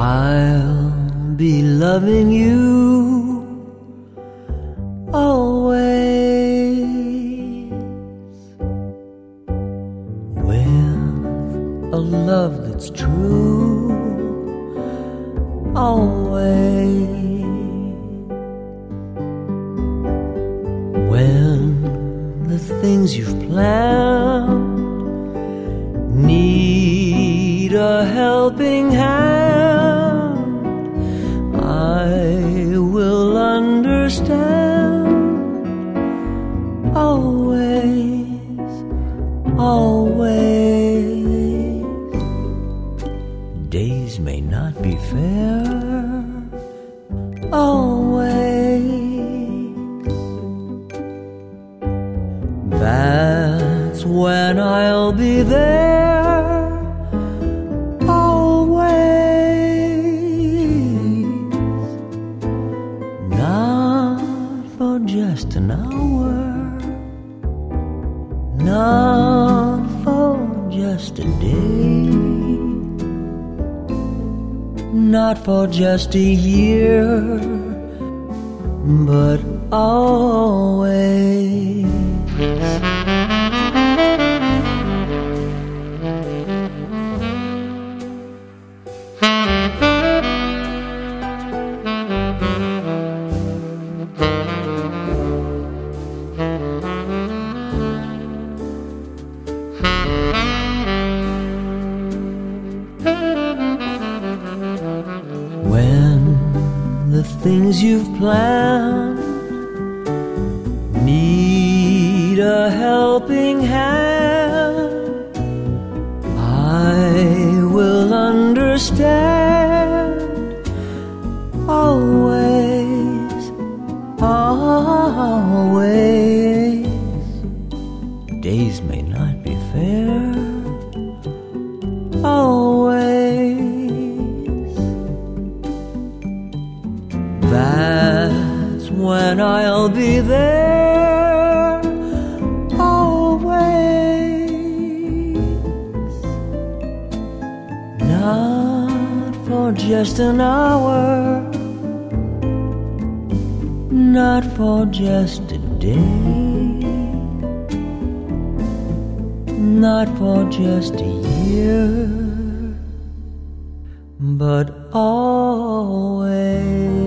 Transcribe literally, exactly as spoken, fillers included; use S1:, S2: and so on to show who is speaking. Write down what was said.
S1: I'll be loving you always, with a love that's true always. When the things you've planned need a helping hand, I will understand always, always. Days may not be fair always. That's when I'll be there always. Not for just an hour, not for just a day, not for just a year, but always. When the things you've planned need a helping hand, I will understand always, always. Days may not be fair always. That's when I'll be there always. Not for just an hour, not for just a day, not for just a year, but always.